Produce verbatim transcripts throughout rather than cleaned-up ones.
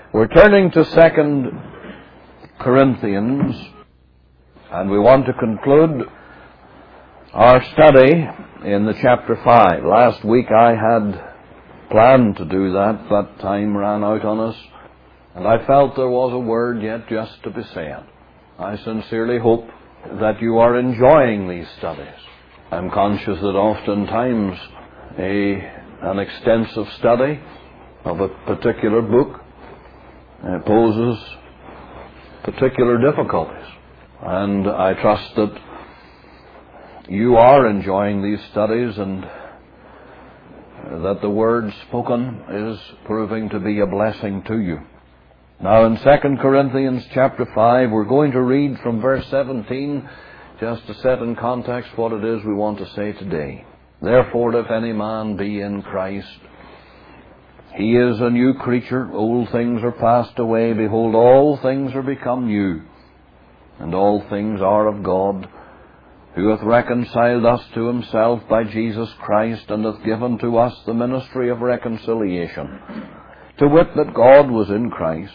We're turning to Second Corinthians, and we want to conclude our study in the chapter five. Last week I had planned to do that, but time ran out on us, and I felt there was a word yet just to be said. I sincerely hope that you are enjoying these studies. I'm conscious that oftentimes a, an extensive study of a particular book uh, poses particular difficulties. And I trust that you are enjoying these studies and that the word spoken is proving to be a blessing to you. Now in Second Corinthians chapter five, we're going to read from verse seventeen, just to set in context what it is we want to say today. Therefore, if any man be in Christ, he is a new creature. Old things are passed away. Behold, all things are become new. And all things are of God, who hath reconciled us to himself by Jesus Christ, and hath given to us the ministry of reconciliation. To wit, that God was in Christ,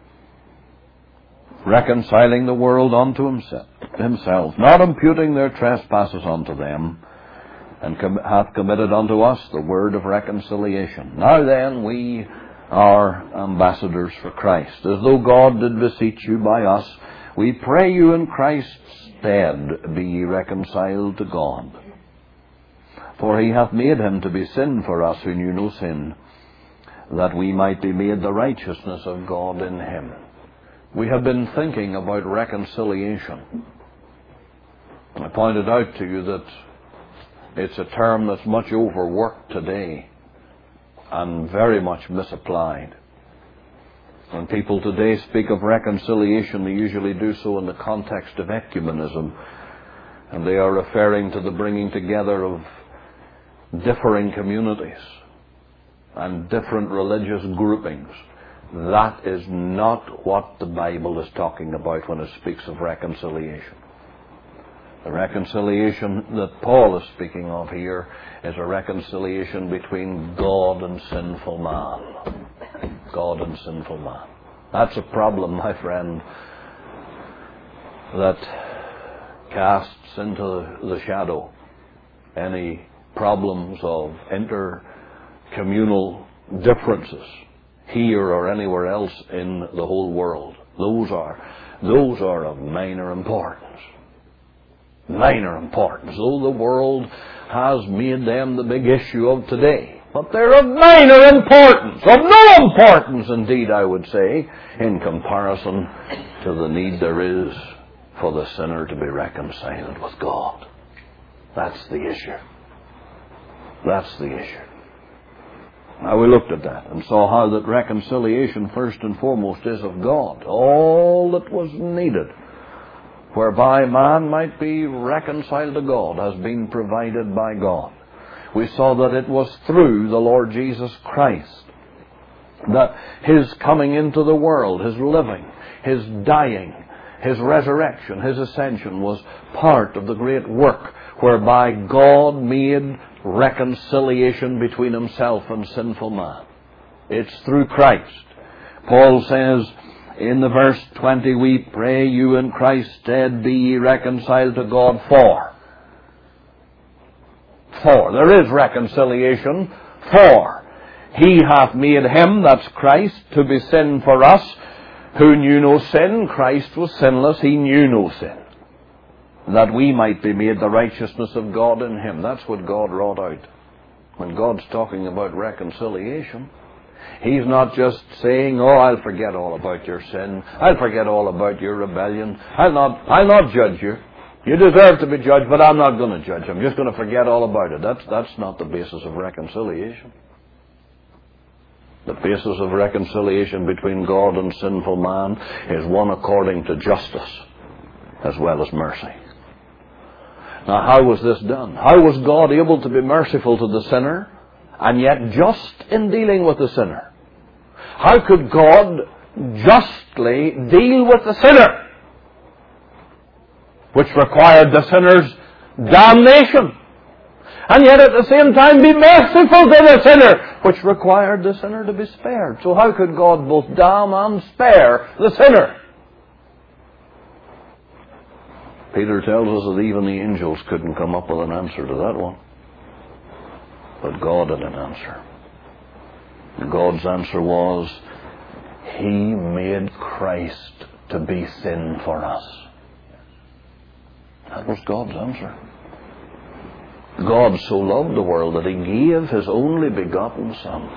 reconciling the world unto himself, not imputing their trespasses unto them, and com- hath committed unto us the word of reconciliation. Now then, we are ambassadors for Christ, as though God did beseech you by us. We pray you in Christ's stead, be ye reconciled to God. For he hath made him to be sin for us who knew no sin, that we might be made the righteousness of God in him. We have been thinking about reconciliation. I pointed out to you that it's a term that's much overworked today and very much misapplied. When people today speak of reconciliation, they usually do so in the context of ecumenism, and they are referring to the bringing together of differing communities and different religious groupings. That is not what the Bible is talking about when it speaks of reconciliation. The reconciliation that Paul is speaking of here is a reconciliation between God and sinful man. God and sinful man. That's a problem, my friend, that casts into the shadow any problems of intercommunal differences here or anywhere else in the whole world. Those are, those are of minor importance. Minor importance, though the world has made them the big issue of today. But they're of minor importance, of no importance indeed, I would say, in comparison to the need there is for the sinner to be reconciled with God. That's the issue. That's the issue. Now we looked at that and saw how that reconciliation first and foremost is of God. All that was needed whereby man might be reconciled to God has been provided by God. We saw that it was through the Lord Jesus Christ that his coming into the world, his living, his dying, his resurrection, his ascension was part of the great work whereby God made reconciliation between himself and sinful man. It's through Christ. Paul says in the verse twenty, we pray you in Christ's stead be ye reconciled to God for. For. There is reconciliation. For. He hath made him, that's Christ, to be sin for us, who knew no sin. Christ was sinless. He knew no sin. That we might be made the righteousness of God in him. That's what God wrought out. When God's talking about reconciliation, he's not just saying, oh, I'll forget all about your sin. I'll forget all about your rebellion. I'll not, I'll not judge you. You deserve to be judged, but I'm not going to judge. I'm just going to forget all about it. That's, that's not the basis of reconciliation. The basis of reconciliation between God and sinful man is one according to justice as well as mercy. Now, how was this done? How was God able to be merciful to the sinner and yet just in dealing with the sinner? How could God justly deal with the sinner, which required the sinner's damnation? and yet at the same time be merciful to the sinner, which required the sinner to be spared. So how could God both damn and spare the sinner? Peter tells us that even the angels couldn't come up with an answer to that one. But God had an answer. And God's answer was, He made Christ to be sin for us. That was God's answer. God so loved the world that He gave His only begotten Son.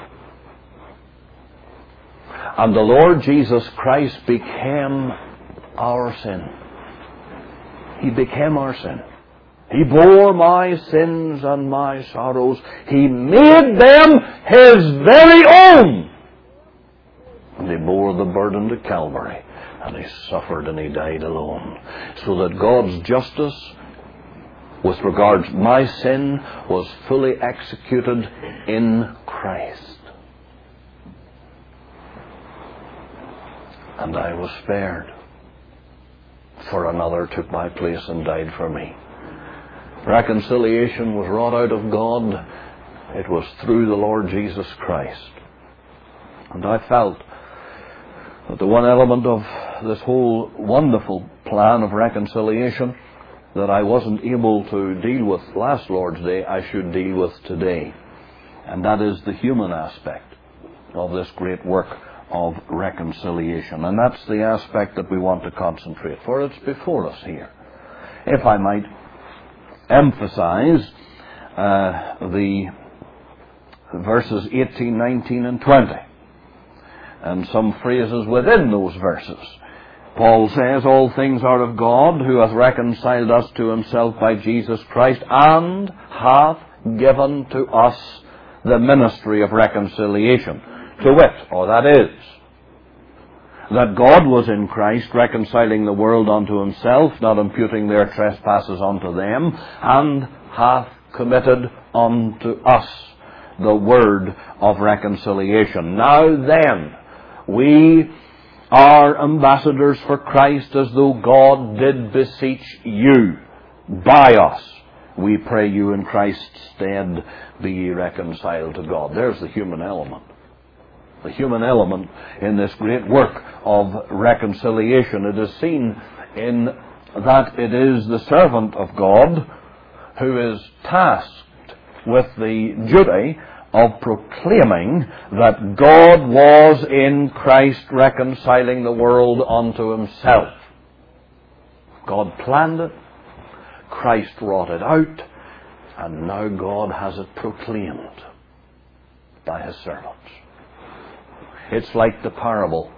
And the Lord Jesus Christ became our sin. He became our sin. He bore my sins and my sorrows. He made them His very own. And He bore the burden to Calvary. And He suffered and He died alone. So that God's justice with regard to my sin was fully executed in Christ. And I was spared. For another took my place and died for me. Reconciliation was wrought out of God. It was through the Lord Jesus Christ. And I felt that the one element of this whole wonderful plan of reconciliation that I wasn't able to deal with last Lord's Day, I should deal with today. And that is the human aspect of this great work of reconciliation. And that's the aspect that we want to concentrate, for it's before us here. If I might emphasize uh, the verses eighteen, nineteen, and twenty, and some phrases within those verses. Paul says, all things are of God, who hath reconciled us to Himself by Jesus Christ, and hath given to us the ministry of reconciliation. To wit, or that is, that God was in Christ reconciling the world unto Himself, not imputing their trespasses unto them, and hath committed unto us the word of reconciliation. Now then, we are ambassadors for Christ, as though God did beseech you by us. We pray you in Christ's stead, be ye reconciled to God. There's the human element. The human element in this great work of reconciliation. It is seen in that it is the servant of God who is tasked with the duty of proclaiming that God was in Christ reconciling the world unto Himself. God planned it, Christ wrought it out, and now God has it proclaimed by His servants. It's like the parable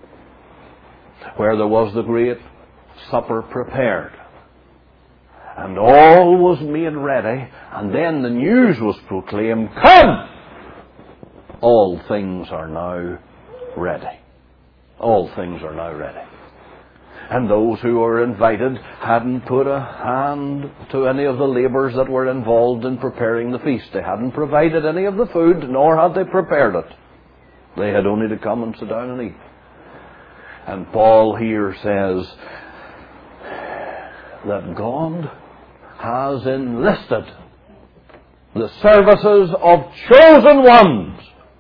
where there was the great supper prepared, and all was made ready, and then the news was proclaimed, come! All things are now ready. All things are now ready. And those who were invited hadn't put a hand to any of the labours that were involved in preparing the feast. They hadn't provided any of the food, nor had they prepared it. They had only to come and sit down and eat. And Paul here says that God has enlisted the services of chosen ones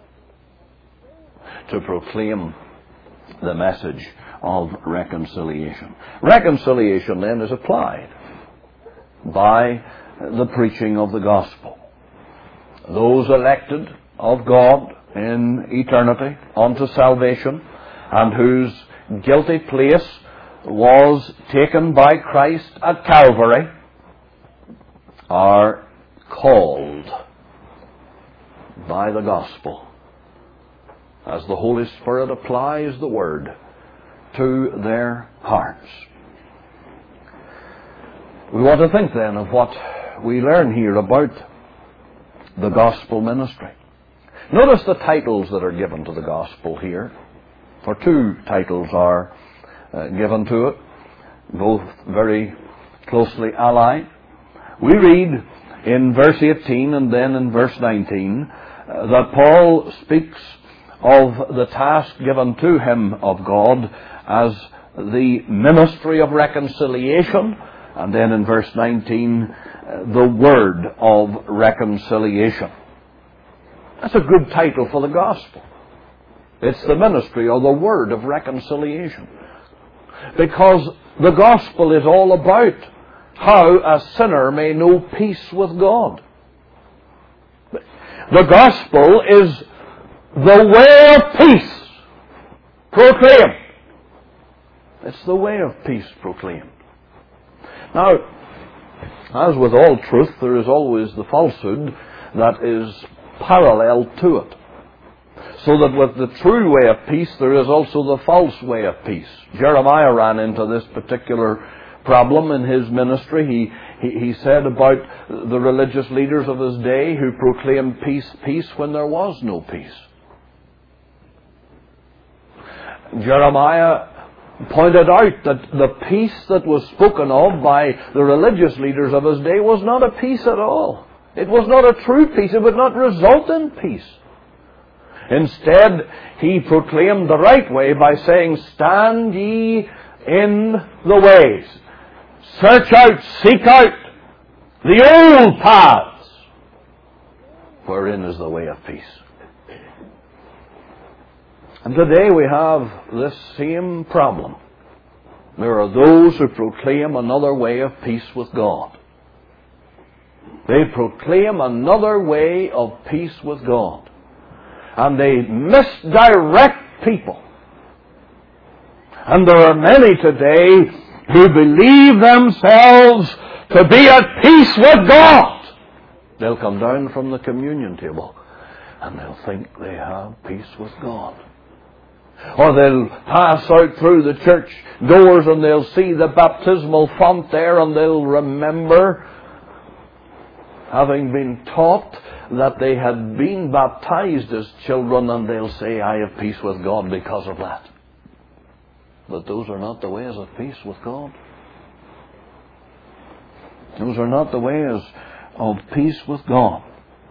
to proclaim the message of reconciliation. Reconciliation then is applied by the preaching of the gospel. Those elected of God in eternity unto salvation, and whose guilty place was taken by Christ at Calvary, are called by the gospel as the Holy Spirit applies the word to their hearts. We want to think then of what we learn here about the gospel ministry. Notice the titles that are given to the gospel here, for two titles are uh, given to it, both very closely allied. We read in verse eighteen and then in verse nineteen uh, that Paul speaks of the task given to him of God as the ministry of reconciliation, and then in verse nineteen the Word of Reconciliation. That's a good title for the gospel. It's the ministry or the Word of Reconciliation. Because the gospel is all about how a sinner may know peace with God. The gospel is the way of peace proclaimed. It's the way of peace proclaimed. Now, as with all truth, there is always the falsehood that is parallel to it. So that with the true way of peace, there is also the false way of peace. Jeremiah ran into this particular problem in his ministry. He, he, he said about the religious leaders of his day who proclaimed peace, peace when there was no peace. Jeremiah pointed out that the peace that was spoken of by the religious leaders of his day was not a peace at all. It was not a true peace. It would not result in peace. Instead, he proclaimed the right way by saying, "Stand ye in the ways. Search out, seek out the old paths, wherein is the way of peace." And today we have this same problem. There are those who proclaim another way of peace with God. They proclaim another way of peace with God. And they misdirect people. And there are many today who believe themselves to be at peace with God. They'll come down from the communion table and they'll think they have peace with God. Or they'll pass out through the church doors and they'll see the baptismal font there and they'll remember having been taught that they had been baptized as children, and they'll say, "I have peace with God because of that." But those are not the ways of peace with God. Those are not the ways of peace with God.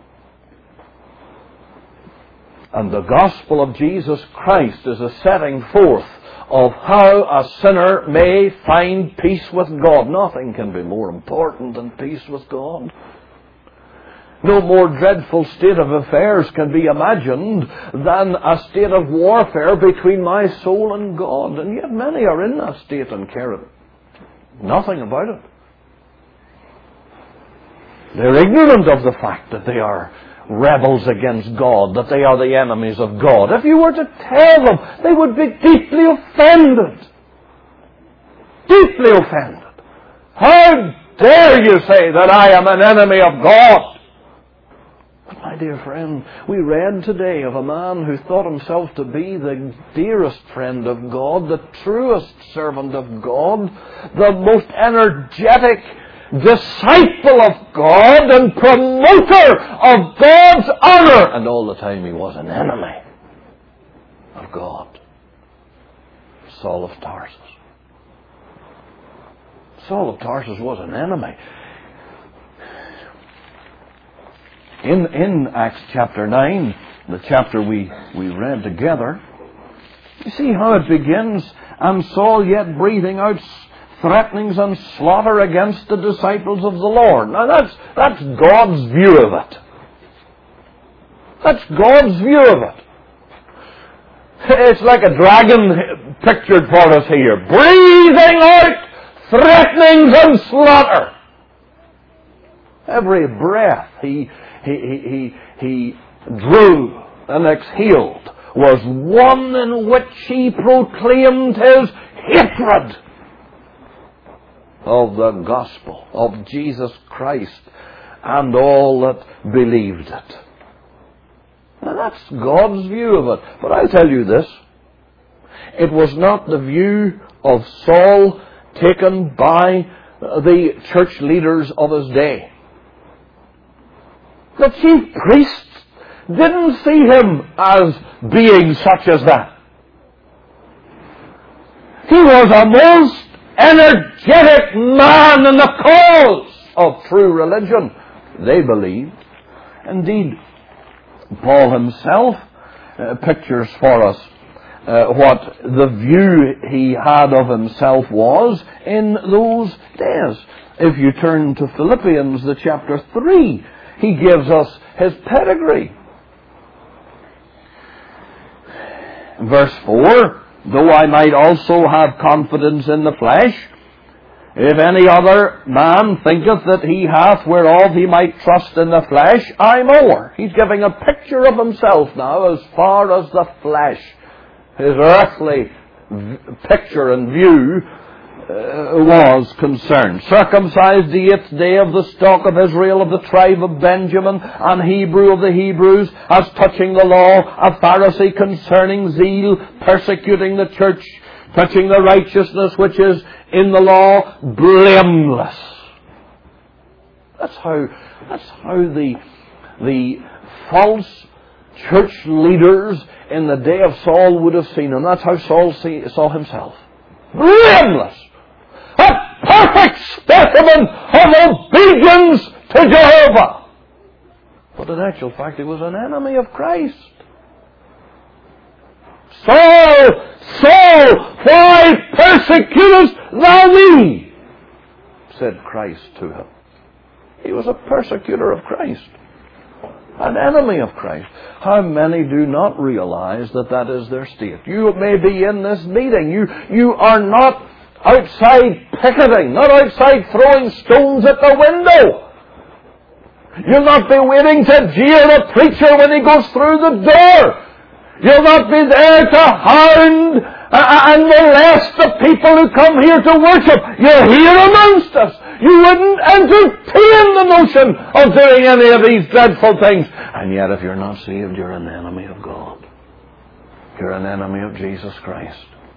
And the gospel of Jesus Christ is a setting forth of how a sinner may find peace with God. Nothing can be more important than peace with God. No more dreadful state of affairs can be imagined than a state of warfare between my soul and God. And yet many are in that state and care nothing about it. They're ignorant of the fact that they are rebels against God, that they are the enemies of God. If you were to tell them, they would be deeply offended. Deeply offended. How dare you say that I am an enemy of God? But my dear friend, we read today of a man who thought himself to be the dearest friend of God, the truest servant of God, the most energetic disciple of God and promoter of God's honor. And all the time he was an enemy of God. Saul of Tarsus. Saul of Tarsus was an enemy. In, in Acts chapter nine, the chapter we, we read together, you see how it begins, "And Saul yet breathing out threatenings and slaughter against the disciples of the Lord." Now that's, that's God's view of it. That's God's view of it. It's like a dragon pictured for us here. Breathing out threatenings and slaughter. Every breath he, he, he, he, he drew and exhaled was one in which he proclaimed his hatred of the gospel of Jesus Christ and all that believed it. Now that's God's view of it. But I'll tell you this. It was not the view of Saul taken by the church leaders of his day. The chief priests didn't see him as being such as that. He was a most energetic man in the cause of true religion, they believed. Indeed, Paul himself uh, pictures for us uh, what the view he had of himself was in those days. If you turn to Philippians, the chapter three, he gives us his pedigree. Verse four, though I might also have confidence in the flesh, if any other man thinketh that he hath whereof he might trust in the flesh, I more. He's giving a picture of himself now as far as the flesh, his earthly v- picture and view uh, was concerned. Circumcised the eighth day of the stock of Israel, of the tribe of Benjamin, and Hebrew of the Hebrews, as touching the law, a Pharisee, concerning zeal, persecuting the church, touching the righteousness which is in the law, blameless. That's how, that's how the, the false church leaders in the day of Saul would have seen him. That's how Saul see, saw himself. Blameless. A perfect specimen of obedience to Jehovah. But in actual fact, he was an enemy of Christ. Saul, Saul, why persecutest thou me? Said Christ to him. He was a persecutor of Christ. An enemy of Christ. How many do not realize that that is their state? You may be in this meeting. You, you are not outside picketing, not outside throwing stones at the window. You'll not be waiting to jeer a preacher when he goes through the door. You'll not be there to hound and molest the people who come here to worship. You're here amongst us. You wouldn't entertain the notion of doing any of these dreadful things. And yet if you're not saved, you're an enemy of God. You're an enemy of Jesus Christ.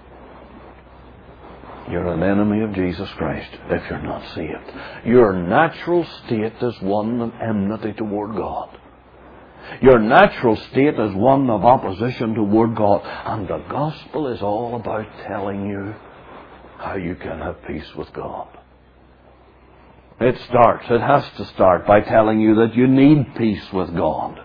You're an enemy of Jesus Christ if you're not saved. Your natural state is one of enmity toward God. Your natural state is one of opposition toward God. And the gospel is all about telling you how you can have peace with God. It starts, it has to start by telling you that you need peace with God.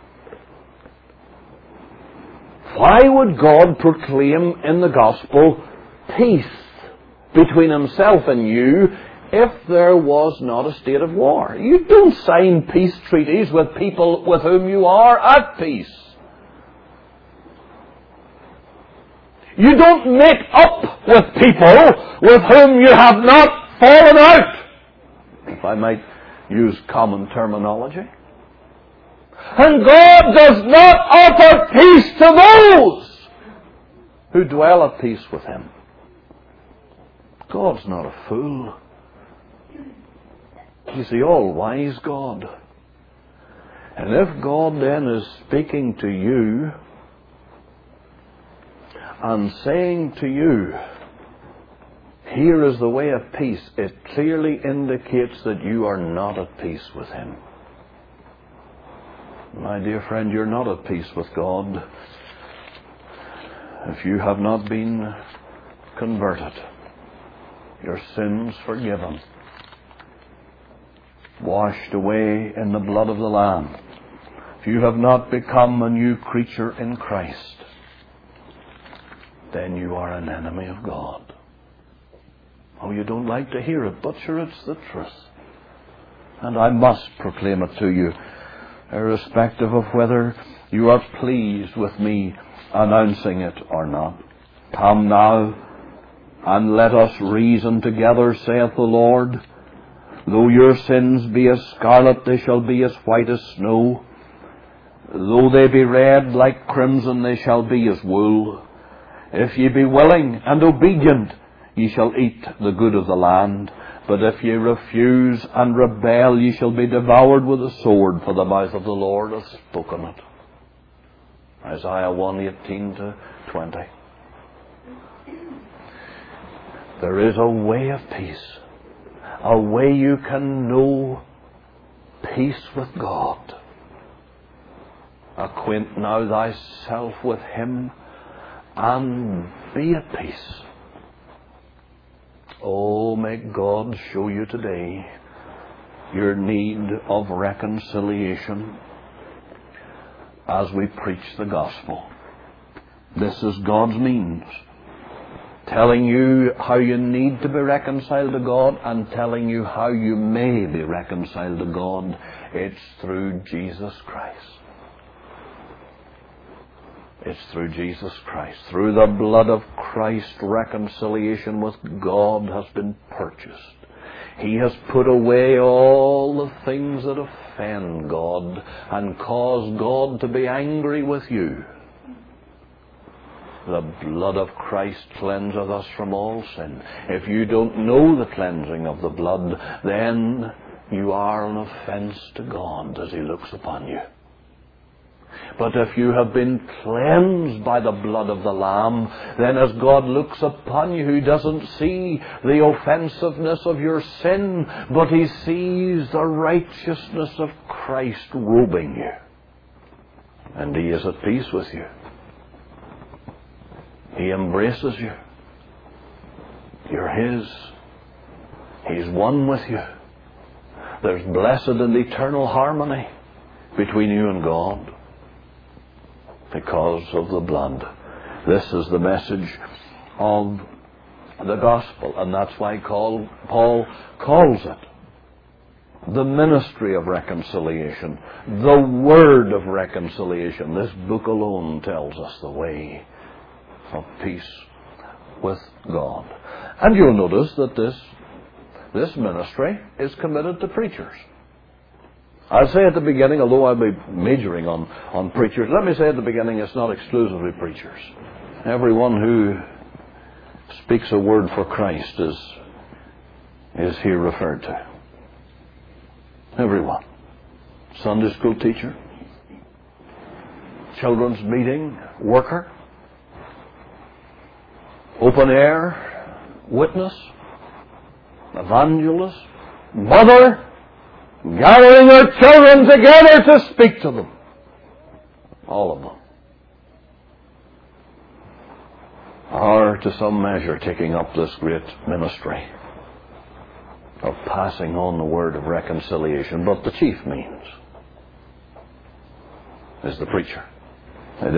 Why would God proclaim in the gospel peace between himself and you if there was not a state of war? You don't sign peace treaties with people with whom you are at peace. You don't make up with people with whom you have not fallen out, if I might use common terminology. And God does not offer peace to those who dwell at peace with him. God's not a fool. He's the all-wise God. And if God then is speaking to you and saying to you, here is the way of peace, it clearly indicates that you are not at peace with him. My dear friend, you're not at peace with God if you have not been converted, your sins forgiven, washed away in the blood of the Lamb. If you have not become a new creature in Christ, then you are an enemy of God. Oh, you don't like to hear it, but sure, it's the truth. And I must proclaim it to you, irrespective of whether you are pleased with me announcing it or not. Come now, and let us reason together, saith the Lord. Though your sins be as scarlet, they shall be as white as snow. Though they be red like crimson, they shall be as wool. If ye be willing and obedient, ye shall eat the good of the land. But if ye refuse and rebel, ye shall be devoured with a sword, for the mouth of the Lord hath spoken it. Isaiah one, eighteen to twenty. There is a way of peace. A way you can know peace with God. Acquaint now thyself with him and be at peace. Oh, may God show you today your need of reconciliation as we preach the gospel. This is God's means. telling you how you need to be reconciled to God and telling you how you may be reconciled to God. It's through Jesus Christ. It's through Jesus Christ. Through the blood of Christ, reconciliation with God has been purchased. He has put away all the things that offend God and cause God to be angry with you. The blood of Christ cleanseth us from all sin. If you don't know the cleansing of the blood, then you are an offense to God as He looks upon you. But if you have been cleansed by the blood of the Lamb, then as God looks upon you, He doesn't see the offensiveness of your sin, but He sees the righteousness of Christ robing you. And He is at peace with you. He embraces you. You're His. He's one with you. There's blessed and eternal harmony between you and God because of the blood. This is the message of the gospel, and that's why Paul calls it the ministry of reconciliation, the word of reconciliation. This book alone tells us the way of peace with God. And you'll notice that this, this ministry is committed to preachers. I'll say at the beginning, although I'll be majoring on, on preachers, let me say at the beginning it's not exclusively preachers. Everyone who speaks a word for Christ is, is here referred to. Everyone. Sunday school teacher, children's meeting worker, open air witness, evangelist, mother, gathering her children together to speak to them. All of them are, to some measure, taking up this great ministry of passing on the word of reconciliation. But the chief means is the preacher. It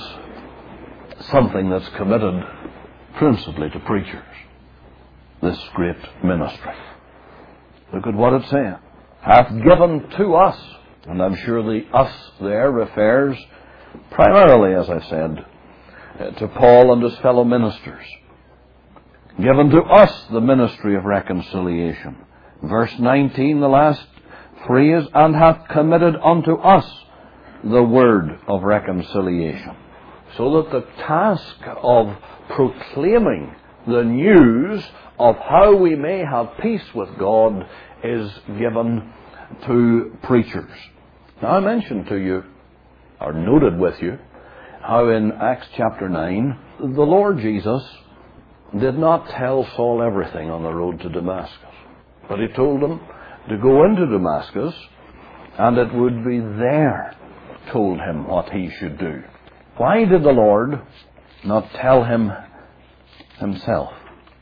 is something that's committed principally to preachers, this great ministry. Look at what it says. Hath given to us, and I'm sure the us there refers primarily, as I said, to Paul and his fellow ministers. Given to us the ministry of reconciliation. Verse nineteen, the last phrase, and hath committed unto us the word of reconciliation. So that the task of proclaiming the news of how we may have peace with God is given to preachers. Now, I mentioned to you, or noted with you, how in Acts chapter nine, the Lord Jesus did not tell Saul everything on the road to Damascus. But He told him to go into Damascus, and it would be there told him what he should do. Why did the Lord not tell him Himself?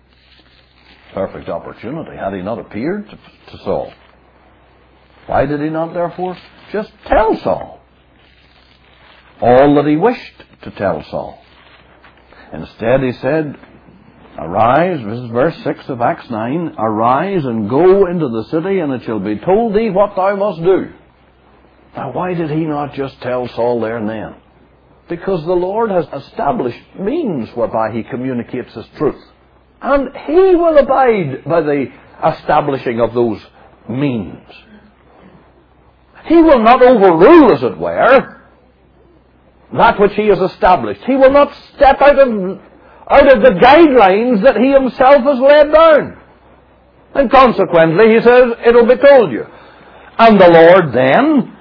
Perfect opportunity. Had He not appeared to, to Saul? Why did He not, therefore, just tell Saul all that He wished to tell Saul? Instead, He said, Arise, this is verse six of Acts nine, arise and go into the city, and it shall be told thee what thou must do. Now, why did He not just tell Saul there and then? Because the Lord has established means whereby He communicates His truth. And He will abide by the establishing of those means. He will not overrule, as it were, that which He has established. He will not step out of, out of the guidelines that He Himself has laid down. And consequently, He says, it'll be told you. And the Lord then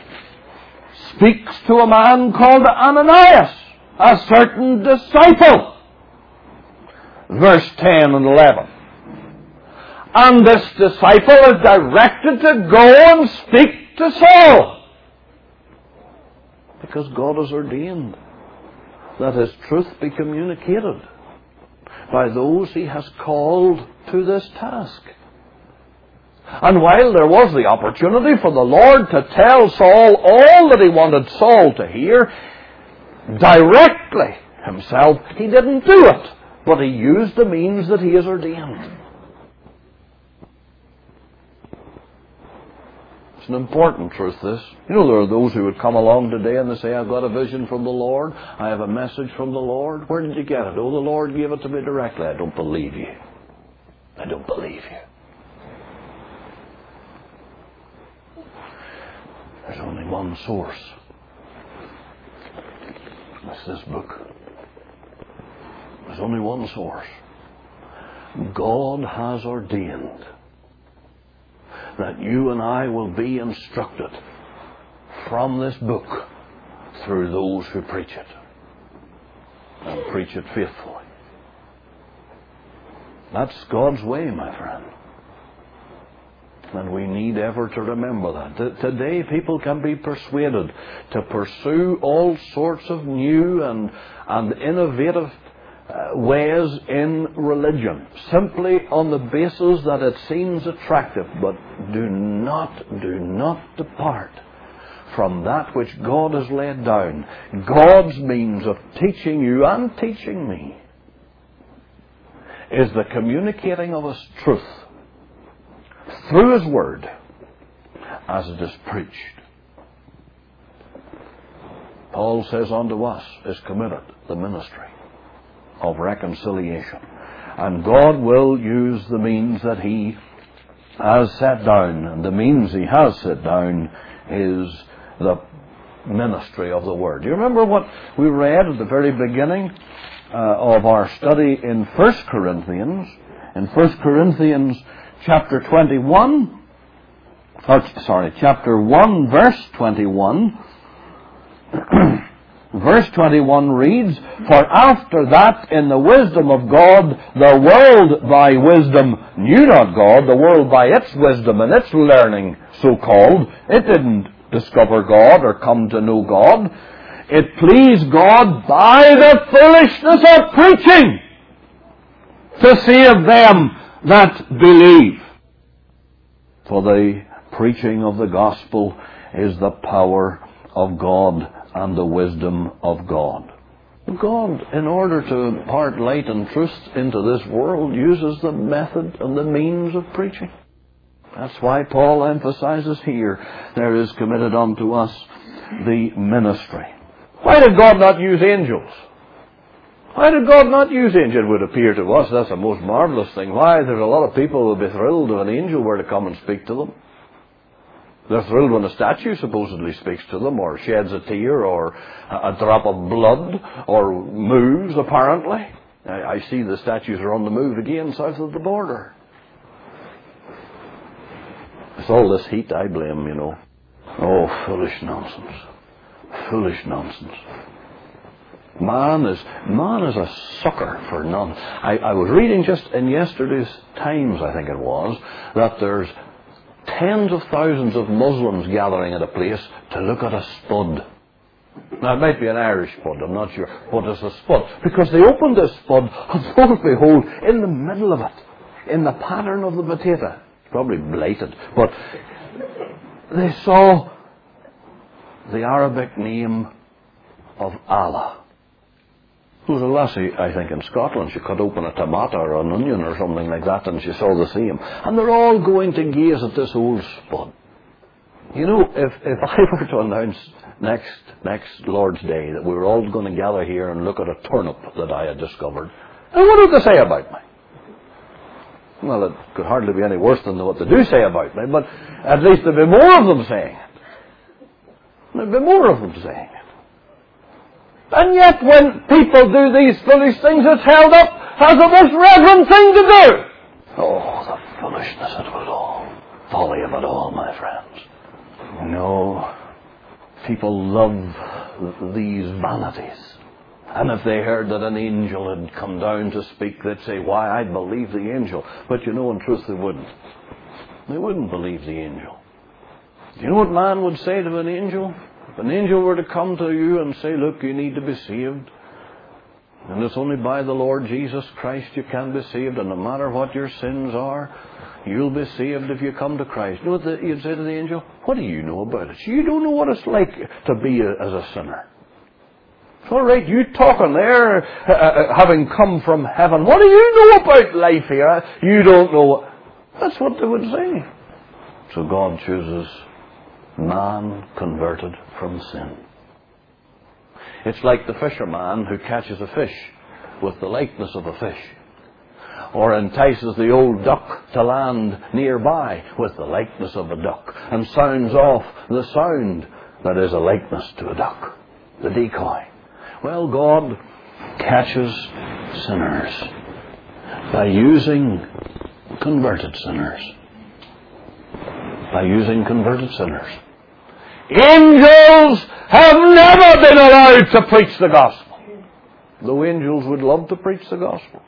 speaks to a man called Ananias, a certain disciple. Verse ten and eleven. And this disciple is directed to go and speak to Saul. Because God has ordained that His truth be communicated by those He has called to this task. And while there was the opportunity for the Lord to tell Saul all that He wanted Saul to hear, directly Himself, He didn't do it. but he used the means that he has ordained. It's an important truth, this. You know, there are those who would come along today and they say, I've got a vision from the Lord. I have a message from the Lord. Where did you get it? Oh, the Lord gave it to me directly. I don't believe you. I don't believe you. There's only one source. It's this book. There's only one source. God has ordained that you and I will be instructed from this book through those who preach it, and preach it faithfully. That's God's way, my friend. And we need ever to remember that. Today people can be persuaded to pursue all sorts of new and, and innovative uh, ways in religion, simply on the basis that it seems attractive. But do not, do not depart from that which God has laid down. God's means of teaching you and teaching me is the communicating of His truth through His Word as it is preached. Paul says unto us is committed the ministry of reconciliation. And God will use the means that He has set down. And the means He has set down is the ministry of the Word. Do you remember what we read at the very beginning uh, of our study in First Corinthians? In First Corinthians chapter twenty-one, or, sorry, chapter one, verse twenty-one, verse twenty-one reads, For after that in the wisdom of God, the world by wisdom knew not God, the world by its wisdom and its learning, so called, it didn't discover God or come to know God. It pleased God by the foolishness of preaching to save them that believe. For the preaching of the gospel is the power of God and the wisdom of God. God, in order to impart light and truth into this world, uses the method and the means of preaching. That's why Paul emphasizes here, there is committed unto us the ministry. Why did God not use angels? Why did God not use angels? It would appear to us that's the most marvelous thing. Why? There's a lot of people who would be thrilled if an angel were to come and speak to them. They're thrilled when a statue supposedly speaks to them, or sheds a tear, or a drop of blood, or moves, apparently. I, I see the statues are on the move again south of the border. It's all this heat I blame, you know. Oh, foolish nonsense. Foolish nonsense. Man is man is a sucker for none. I, I was reading just in yesterday's Times, I think it was, that there's tens of thousands of Muslims gathering at a place to look at a spud. Now, it might be an Irish spud, I'm not sure. What is a spud? Because they opened this spud, and lo and behold, in the middle of it, in the pattern of the potato, it's probably blighted, but they saw the Arabic name of Allah. There was a lassie, I think, in Scotland. She cut open a tomato or an onion or something like that, and she saw the same. And they're all going to gaze at this old spud. You know, if, if I were to announce next next Lord's Day that we were all going to gather here and look at a turnip that I had discovered, and what would they say about me? Well, it could hardly be any worse than what they do say about me, but at least there'd be more of them saying it. There'd be more of them saying it. And yet when people do these foolish things, it's held up as the most reverend thing to do. Oh, the foolishness of it all. Folly of it all, my friends. No, people love these vanities. And if they heard that an angel had come down to speak, they'd say, why, I'd believe the angel. But you know, in truth, they wouldn't. They wouldn't believe the angel. Do you know what man would say to an angel? If an angel were to come to you and say, look, you need to be saved, and it's only by the Lord Jesus Christ you can be saved, and no matter what your sins are, you'll be saved if you come to Christ. You know what the, you'd say to the angel? What do you know about it? You don't know what it's like to be a, as a sinner. It's all right, you talking there, uh, uh, having come from heaven. What do you know about life here? You don't know. That's what they would say. So God chooses man converted from sin. It's like the fisherman who catches a fish with the likeness of a fish, or entices the old duck to land nearby with the likeness of a duck, and sounds off the sound that is a likeness to a duck, the decoy. Well, God catches sinners by using converted sinners. By using converted sinners. Angels have never been allowed to preach the gospel, though angels would love to preach the gospel.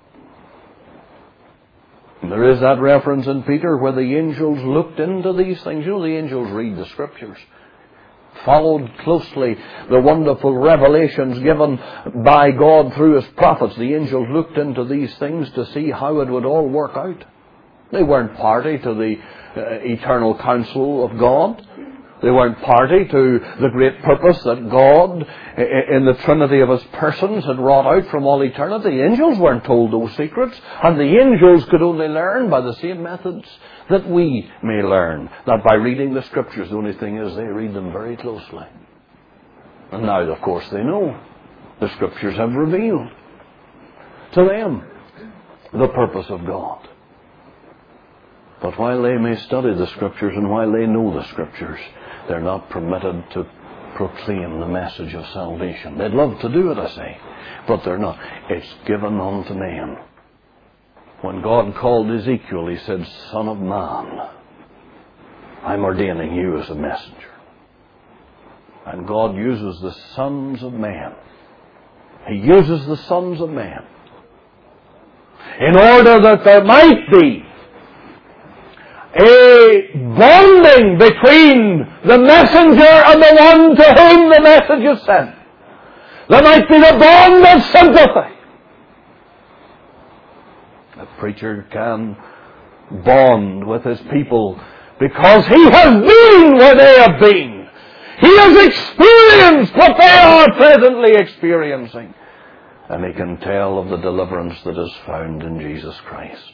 There is that reference in Peter where the angels looked into these things. You know, the angels read the Scriptures, followed closely the wonderful revelations given by God through His prophets. The angels looked into these things to see how it would all work out. They weren't party to the uh, eternal counsel of God. They weren't party to the great purpose that God, in the Trinity of His persons, had wrought out from all eternity. The angels weren't told those secrets, and the angels could only learn by the same methods that we may learn. That by reading the Scriptures, the only thing is they read them very closely. And now, of course, they know. The Scriptures have revealed to them the purpose of God. But while they may study the Scriptures and while they know the Scriptures, they're not permitted to proclaim the message of salvation. They'd love to do it, I say, but they're not. It's given unto men. When God called Ezekiel, He said, Son of man, I'm ordaining you as a messenger. And God uses the sons of man. He uses the sons of man in order that there might be a bonding between the messenger and the one to whom the message is sent. There might be the bond of sympathy. A preacher can bond with his people because he has been where they have been. He has experienced what they are presently experiencing. And he can tell of the deliverance that is found in Jesus Christ.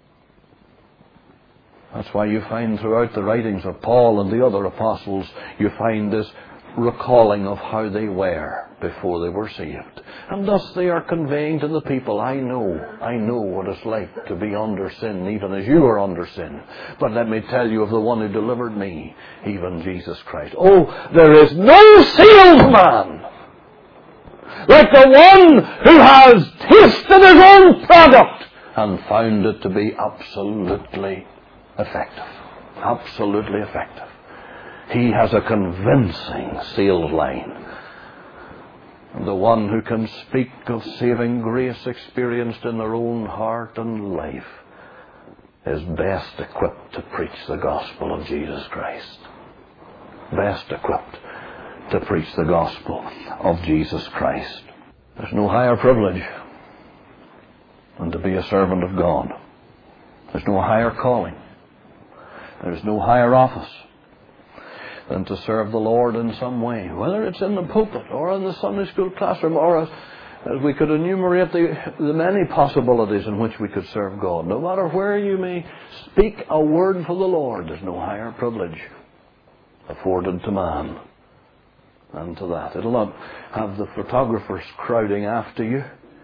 That's why you find throughout the writings of Paul and the other apostles, you find this recalling of how they were before they were saved. And thus they are conveying to the people, I know, I know what it's like to be under sin, even as you are under sin. But let me tell you of the one who delivered me, even Jesus Christ. Oh, there is no salesman like the one who has tasted his own product and found it to be absolutely effective. Absolutely effective. He has a convincing sales line. The one who can speak of saving grace experienced in their own heart and life is best equipped to preach the gospel of Jesus Christ. Best equipped to preach the gospel of Jesus Christ. There's no higher privilege than to be a servant of God. There's no higher calling. There's no higher office than to serve the Lord in some way, whether it's in the pulpit or in the Sunday school classroom, or as, as we could enumerate the, the many possibilities in which we could serve God. No matter where you may speak a word for the Lord, there's no higher privilege afforded to man than to that. It'll not have the photographers crowding after you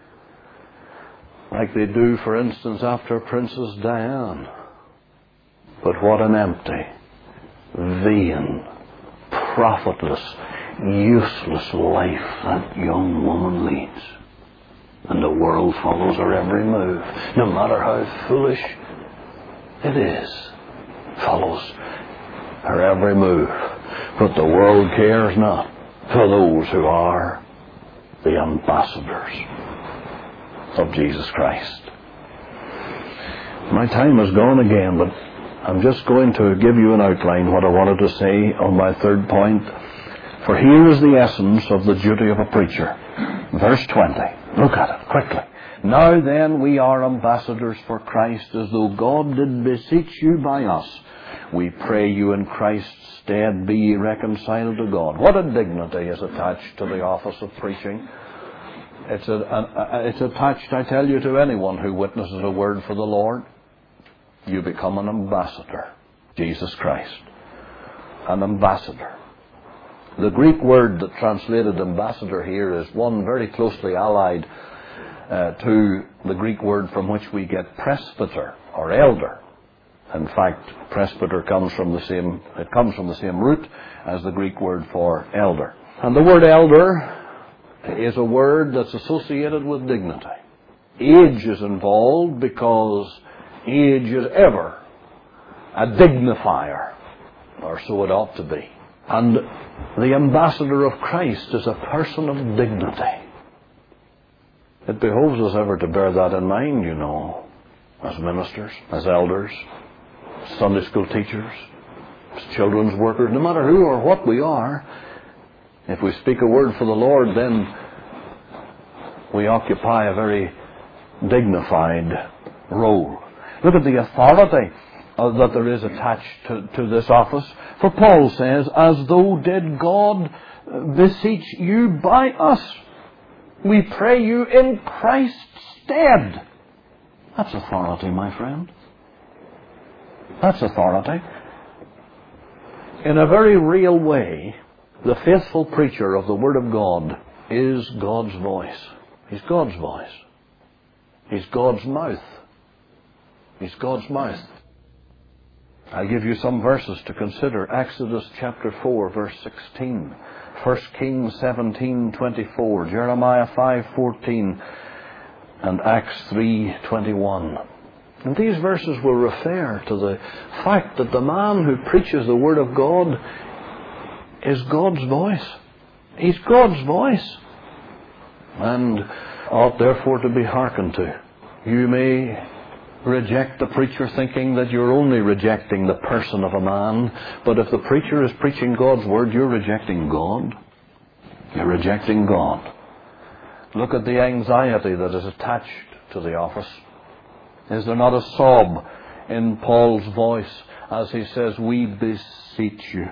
like they do, for instance, after Princess Diane. But what an empty, vain, profitless, useless life that young woman leads. And the world follows her every move, no matter how foolish it is. Follows her every move. But the world cares not for those who are the ambassadors of Jesus Christ. My time is gone again, but I'm just going to give you an outline what I wanted to say on my third point. For here is the essence of the duty of a preacher. Verse twenty. Look at it quickly. Now then we are ambassadors for Christ, as though God did beseech you by us. We pray you in Christ's stead be ye reconciled to God. What a dignity is attached to the office of preaching. It's, a, a, it's attached, I tell you, to anyone who witnesses a word for the Lord. You become an ambassador. Jesus Christ. An ambassador. The Greek word that translated ambassador here is one very closely allied uh, to the Greek word from which we get presbyter or elder. In fact, presbyter comes from the same, it comes from the same root as the Greek word for elder. And the word elder is a word that's associated with dignity. Age is involved because age is ever a dignifier, or so it ought to be. And the ambassador of Christ is a person of dignity. It behoves us ever to bear that in mind, you know, as ministers, as elders, Sunday school teachers, as children's workers, no matter who or what we are. If we speak a word for the Lord, then we occupy a very dignified role. Look at the authority uh, that there is attached to, to this office. For Paul says, as though did God beseech you by us, we pray you in Christ's stead. That's authority, my friend. That's authority. In a very real way, the faithful preacher of the Word of God is God's voice. He's God's voice. He's God's mouth. He's God's mouth. I'll give you some verses to consider. Exodus chapter four, verse sixteen. First Kings seventeen, twenty-four. Jeremiah five, fourteen. And Acts three, twenty-one. And these verses will refer to the fact that the man who preaches the Word of God is God's voice. He's God's voice. And ought therefore to be hearkened to. You may reject the preacher thinking that you're only rejecting the person of a man, but if the preacher is preaching God's Word, you're rejecting God. You're rejecting God. Look at the anxiety that is attached to the office. Is there not a sob in Paul's voice as he says, we beseech you,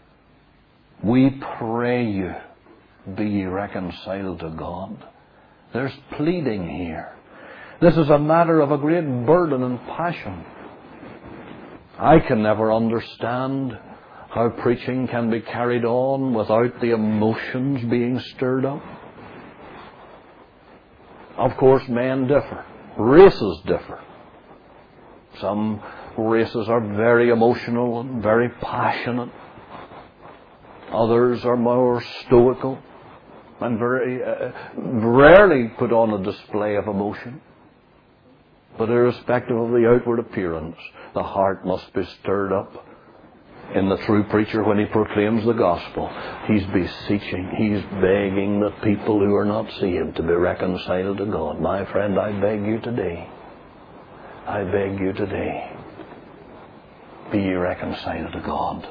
we pray you, be ye reconciled to God? There's pleading here. This is a matter of a great burden and passion. I can never understand how preaching can be carried on without the emotions being stirred up. Of course, men differ. Races differ. Some races are very emotional and very passionate. Others are more stoical and very uh, rarely put on a display of emotion. But irrespective of the outward appearance, the heart must be stirred up. In the true preacher, when he proclaims the gospel, he's beseeching, he's begging the people who are not saved to be reconciled to God. My friend, I beg you today, I beg you today, be ye reconciled to God.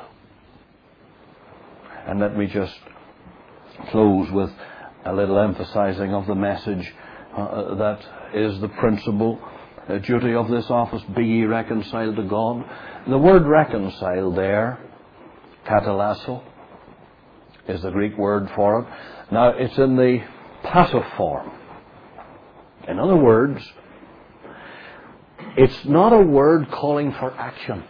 And let me just close with a little emphasizing of the message uh, that is the principal uh, duty of this office, be ye reconciled to God. The word reconcile there, katalasso, is the Greek word for it. Now, it's in the passive form. In other words, it's not a word calling for action.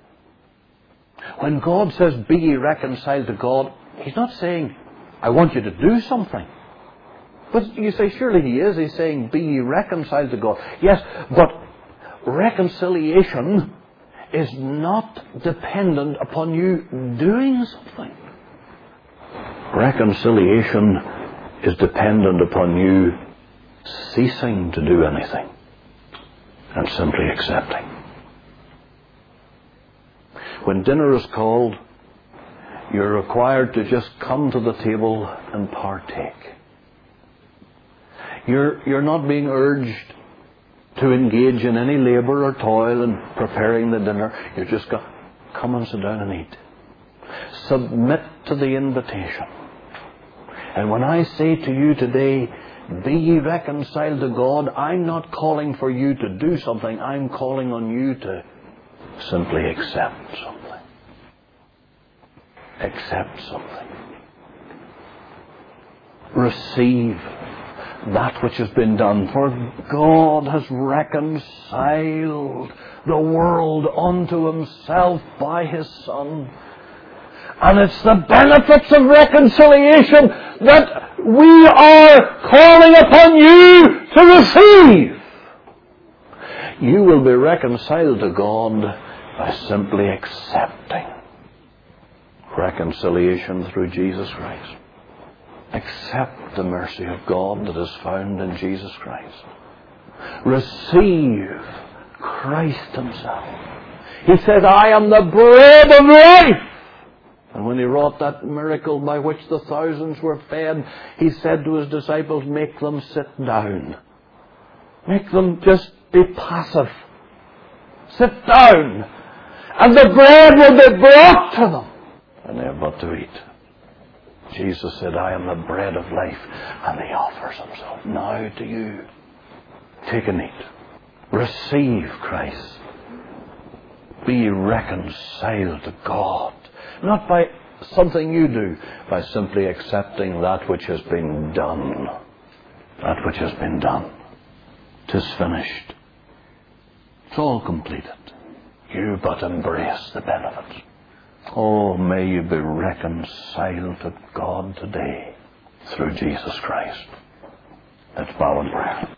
When God says, be ye reconciled to God, He's not saying, I want you to do something. But you say, surely He is. He's saying, be ye reconciled to God. Yes, but reconciliation is not dependent upon you doing something. Reconciliation is dependent upon you ceasing to do anything and simply accepting. When dinner is called, you're required to just come to the table and partake. You're, you're not being urged to engage in any labor or toil in preparing the dinner. You just got come and sit down and eat. Submit to the invitation. And when I say to you today, be ye reconciled to God, I'm not calling for you to do something. I'm calling on you to simply accept something. accept something. Receive that which has been done. For God has reconciled the world unto Himself by His Son. And it's the benefits of reconciliation that we are calling upon you to receive. You will be reconciled to God by simply accepting reconciliation through Jesus Christ. Accept the mercy of God that is found in Jesus Christ. Receive Christ Himself. He said, I am the bread of life. And when He wrought that miracle by which the thousands were fed, He said to His disciples, make them sit down. Make them just be passive. Sit down. And the bread will be brought to them. And they have but to eat. Jesus said, I am the bread of life. And He offers Himself now to you. Take and eat. Receive Christ. Be reconciled to God. Not by something you do, by simply accepting that which has been done. That which has been done. 'Tis finished. It's all completed. You but embrace the benefits. Oh, may you be reconciled to God today through Jesus Christ. Let's bow in prayer.